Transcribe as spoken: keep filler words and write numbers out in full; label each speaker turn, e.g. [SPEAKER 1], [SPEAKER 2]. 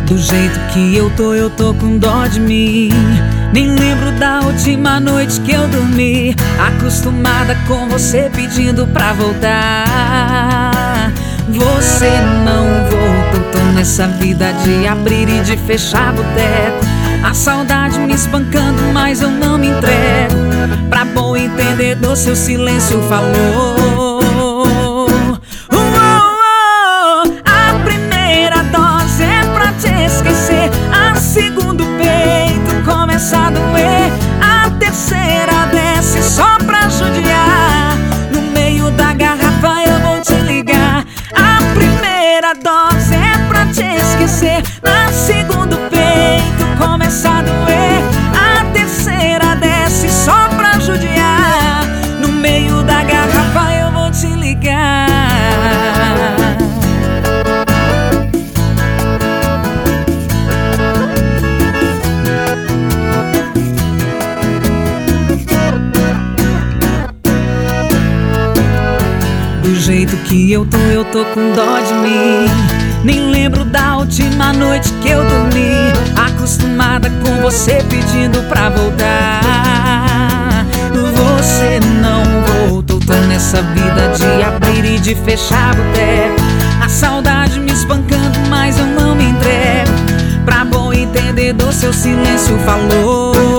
[SPEAKER 1] Do jeito que eu tô, eu tô com dó de mim. Nem lembro da última noite que eu dormi, acostumada com você pedindo pra voltar. Você não voltou, tô nessa vida de abrir e de fechar boteco. A saudade me espancando, mas eu não me entrego. Pra bom entendedor, seu silêncio falou. Segundo peito começa a doer, a terceira desce só pra judiar. No meio da garrafa eu vou te ligar. A primeira dose é pra te esquecer. Na segundo peito começa a doer, a terceira desce só pra judiar. No meio da garrafa eu vou te ligar. Do jeito que eu tô, eu tô com dó de mim. Nem lembro da última noite que eu dormi, acostumada com você pedindo pra voltar. Você não voltou, tô nessa vida de abrir e de fechar boteco. A saudade me espancando, mas eu não me entrego. Pra bom entendedor, seu silêncio falou.